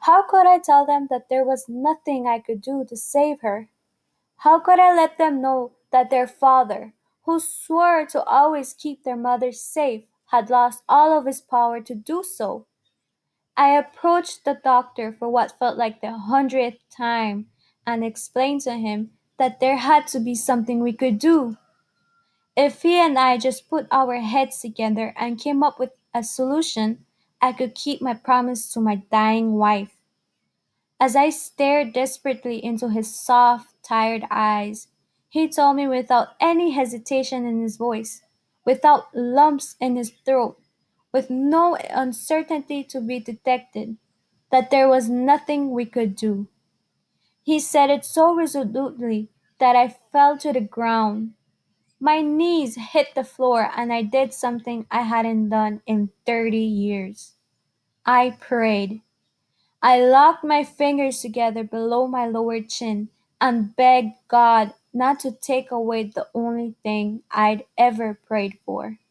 How could I tell them that there was nothing I could do to save her? How could I let them know that their father, who swore to always keep their mother safe, had lost all of his power to do so? I approached the doctor for what felt like the 100th time and explained to him that there had to be something we could do. If he and I just put our heads together and came up with a solution, I could keep my promise to my dying wife. As I stared desperately into his soft, tired eyes, he told me without any hesitation in his voice, without lumps in his throat, with no uncertainty to be detected, that there was nothing we could do. He said it so resolutely that I fell to the ground. My knees hit the floor and I did something I hadn't done in 30 years. I prayed. I locked my fingers together below my lower chin and begged God not to take away the only thing I'd ever prayed for.